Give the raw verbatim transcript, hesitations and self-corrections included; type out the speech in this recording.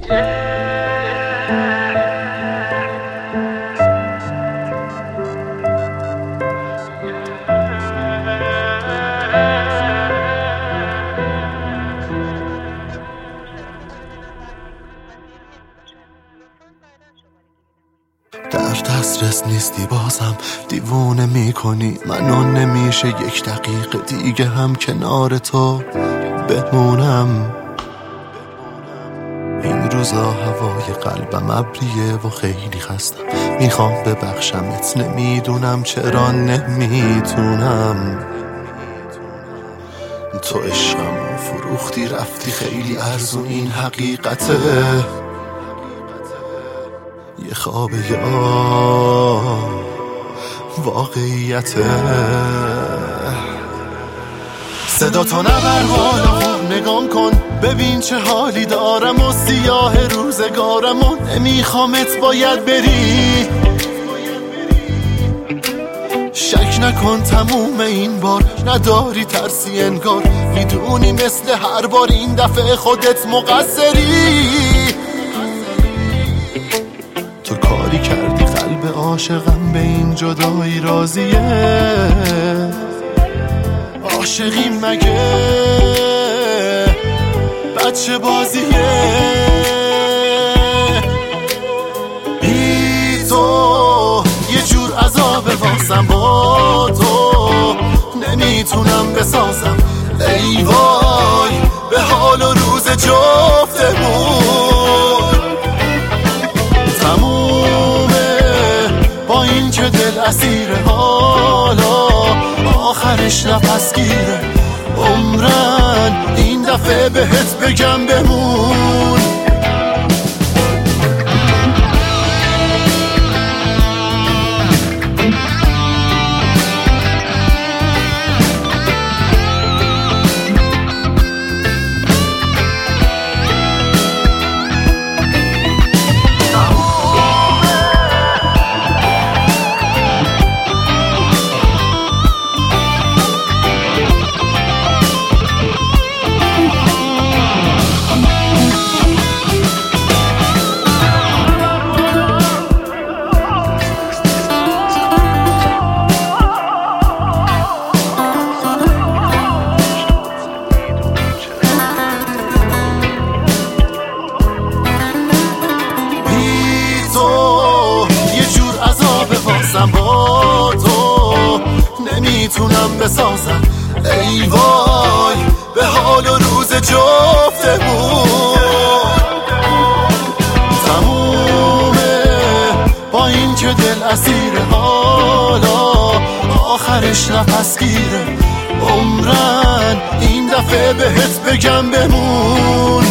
در دسترس نیستی بازم دیوونه میکنی منو، نمیشه یک دقیقه دیگه هم کنار تو بمونم. این روزا هوای قلبم ابریه و خیلی خستم، میخوام ببخشمت نمیدونم چرا نمیتونم. تو عشقمو فروختی رفتی خیلی ارزون، این حقیقته یه خوابه یا واقعیته. صدا تو نبر حالا خوب نگام کن، ببین چه حالی دارم و سیاه روزگارم و نمیخوامت باید بری. شک نکن تموم این بار نداری ترسی انگار، میدونی مثل هر بار این دفعه خودت مقصری. تو کاری کردی قلب عاشقم به این جدایی راضیه، عاشقی مگه بچه بازیه. بی تو یه جور عذاب واسم، با تو نمیتونم بسازم. ای وای به حال و روز جفتمون، تمومه با این که دل اسیره، حالا آخرش نفس گیره. عمرن این دفعه بهت بگم بمون. با تو نمیتونم بسازم. ای وای به حال و روز جفتمون، تمومه با این که دل اسیره، حالا آخرش نفس گیره. عمرن این دفعه بهت بگم بمون.